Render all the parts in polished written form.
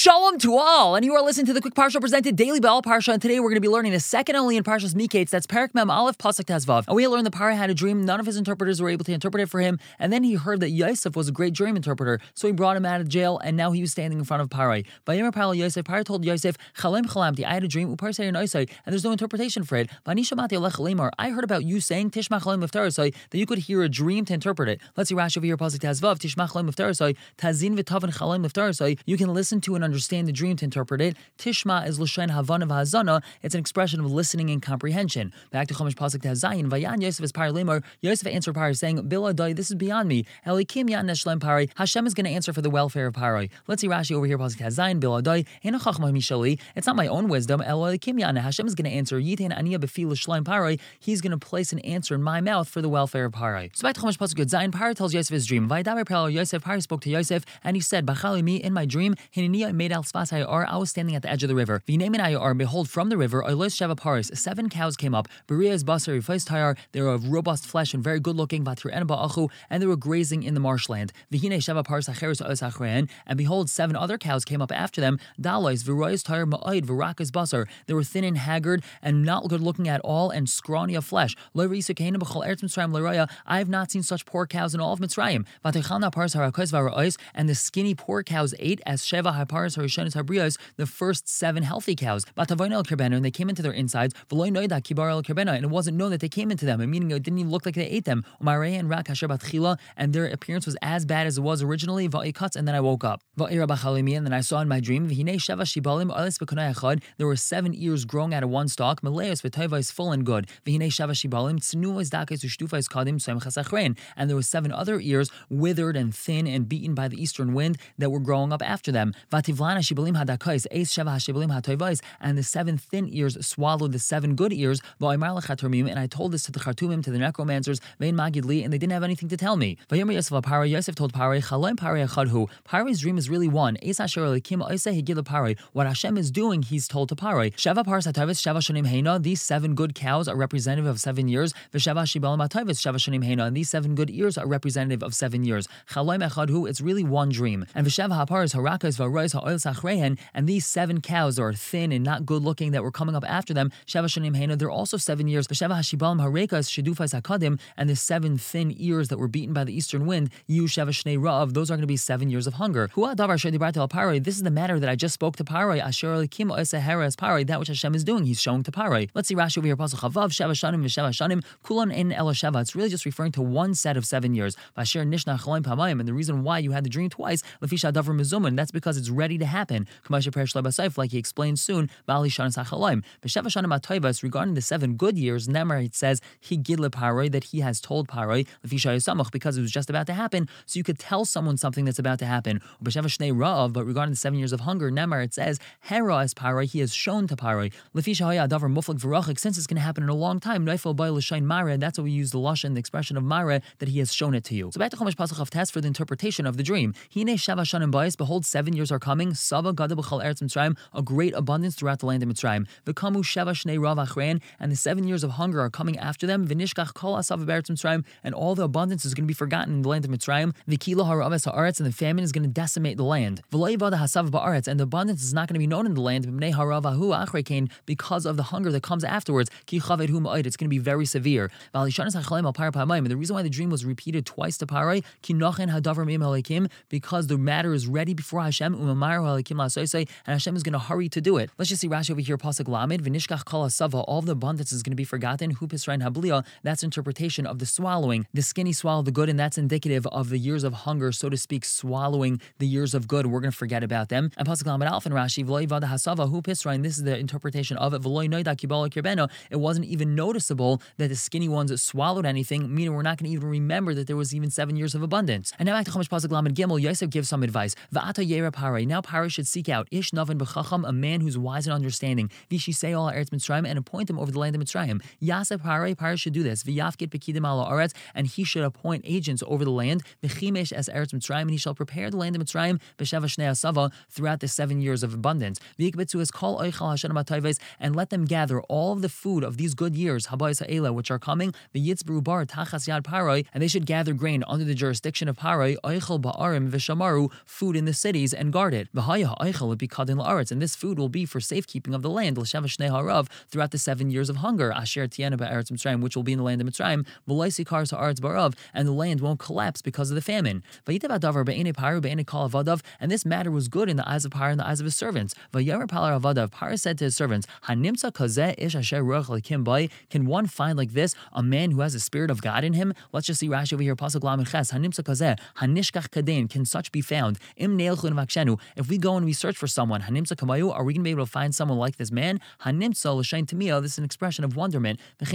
Shalom to all, and you are listening to the Quick Parsha presented daily by All Parsha, and today we're going to be learning the second only in Parshas Miketz, that's Perek Mem Aleph Pasuk Tezvav. And we learned that Paro had a dream, none of his interpreters were able to interpret it for him, and then he heard that Yosef was a great dream interpreter, so he brought him out of jail, and now he was standing in front of Paro. Vayomer Paro Yosef, Paro told Yosef, Chalem chalamti, I had a dream, upar seir noisai, and there's no interpretation for it. Vani shamati alech lemar, I heard about you saying Tishma chalem miftarasai, that you could hear a dream to interpret it. Let's see Rashi over here, Pasuk Tezvav, Tishma chalem miftarasai, Tazin v'tavan chalem miftarasai, you can listen to and understand the dream to interpret it. Tishma is l'shen havana v'hazana. It's an expression of listening and comprehension. Back to Chumash Pasuk Tezayin. Vayan Yosef is Paro lemar. Yosef answered Paro saying, Biladai, this is beyond me. Elikim yan neshlem Paro. Hashem is going to answer for the welfare of Paro. Let's see Rashi over here. Pasuk Tezayin. Biladai. Ena chachma mishali. It's not my own wisdom. Elikim yan. Hashem is going to answer. Yitain aniya befi l'shlem Paro. He's going to place an answer in my mouth for the welfare of Paro. So back to Chumash Pasuk Tezayin. Paro tells Yosef his dream. Vaydaber Paro Yosef. Paro spoke to Yosef and he said, Bachali me in my dream. Hinaniya made al spas hayar. I was standing at the edge of the river. V'neimin hayar, behold, from the river, oilos sheva paris, 7 cows came up. Berias basar yifais tayar, they were of robust flesh and very good looking. Vatir en ba'achu, and they were grazing in the marshland. V'hine sheva paris acheres ois achrein, and behold, 7 other cows came up after them. Dalois v'rois tayar ma'id v'rakas basar, they were thin and haggard and not good looking at all and scrawny of flesh. Lo risu keina b'chol eretz Mitzrayim l'roya, I have not seen such poor cows in all of Mitzrayim. Vatichalna paris harakos v'rois, and the skinny poor cows ate as sheva haparis harishonis habrios, the first 7 healthy cows. And they came into their insides, and it wasn't known that they came into them, meaning it didn't even look like they ate them. And their appearance was as bad as it was originally. And then I woke up. And then I saw in my dream, there were 7 ears growing out of one stalk, full and good. And there were 7 other ears withered and thin and beaten by the eastern wind that were growing up after them. And the 7 thin ears swallowed the 7 good ears. And I told this to the Khartoumim, to the necromancers, and they didn't have anything to tell me. Yosef told Paro, Paro's dream is really one. What Hashem is doing, he's told to Paro. These 7 good cows are representative of 7 years. And these 7 good ears are representative of 7 years. It's really one dream. And these 7 cows are thin and not good looking that were coming up after them. They're also 7 years. And the 7 thin ears that were beaten by the eastern wind, those are going to be 7 years of hunger. This is the matter that I just spoke to Paro. That which Hashem is doing, he's showing to Paro. Let's see Rashi over here. It's really just referring to one set of 7 years. And the reason why you had the dream twice, that's because it's ready to happen. Like he explains soon, regarding the 7 good years, Nemar, it says, that he has told Paro, because it was just about to happen, so you could tell someone something that's about to happen. But regarding the 7 years of hunger, Nemar, it says, he has shown to Paro. Since it's going to happen in a long time, that's why we use the lashon, the expression of mare, that he has shown it to you. So back to Chumash Pasuk Test for the interpretation of the dream. Behold, 7 years are coming, a great abundance throughout the land of Mitzrayim. And the 7 years of hunger are coming after them. And all the abundance is going to be forgotten in the land of Mitzrayim. And the famine is going to decimate the land. And the abundance is not going to be known in the land because of the hunger that comes afterwards. It's going to be very severe. And the reason why the dream was repeated twice to Paro, because the matter is ready before Hashem, and Hashem is going to hurry to do it. Let's just see Rashi over here, Pasuk Lamed, V'nishkach kol hasava, all of the abundance is going to be forgotten. Hu pisrain hablia, that's interpretation of the swallowing. The skinny swallow the good, and that's indicative of the years of hunger, so to speak, swallowing the years of good. We're going to forget about them. And Pasuk Lamed Alf and Rashi, V'loi vada hasava, hu pisrain, this is the interpretation of it. V'loi noida kibala kirbeno, it wasn't even noticeable that the skinny ones swallowed anything, meaning we're not going to even remember that there was even 7 years of abundance. And now back to Chumash Pasuk Lamed Gimel, Yosef gives some advice. V'ata yera Paro, now Paro should seek out Ish Navin b'chacham, a man who's wise and understanding. Vishi say all Eretz Mitzrayim, and appoint him over the land of Mitzrayim. Yaseh Paro should do this. V'yafkid bekidim ala aretz, and he should appoint agents over the land. V'chimesh as Eretz Mitzrayim, and he shall prepare the land of Mitzrayim b'sheva shnei asava throughout the 7 years of abundance. V'yikbetzu is kol oichal hashanah matayves, and let them gather all of the food of these good years, habayis ha'ela, which are coming. V'yitzbru bar tachas yad Paro, and they should gather grain under the jurisdiction of Paro. Oichal ba'arim v'shamaru, food in the cities, and guard it. And this food will be for safekeeping of the land, throughout the 7 years of hunger, which will be in the land of Mitzrayim, and the land won't collapse because of the famine. And this matter was good in the eyes of Paro and the eyes of his servants. Paro said to his servants, can one find like this a man who has a spirit of God in him? Let's just see Rashi over here. Pasuk Lamed Ches. Can such be found? If we go and we search for someone, are we going to be able to find someone like this man? This is an expression of wonderment.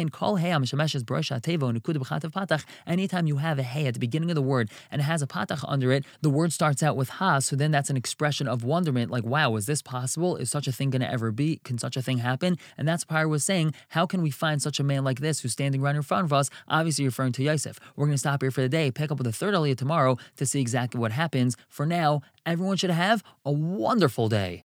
Anytime you have a hey at the beginning of the word and it has a patach under it, the word starts out with ha, so then that's an expression of wonderment, like, wow, is this possible? Is such a thing going to ever be? Can such a thing happen? And that's Paro was saying, how can we find such a man like this who's standing right in front of us? Obviously referring to Yosef. We're going to stop here for the day, pick up with the third aliyah tomorrow to see exactly what happens. For now, everyone should have a wonderful day.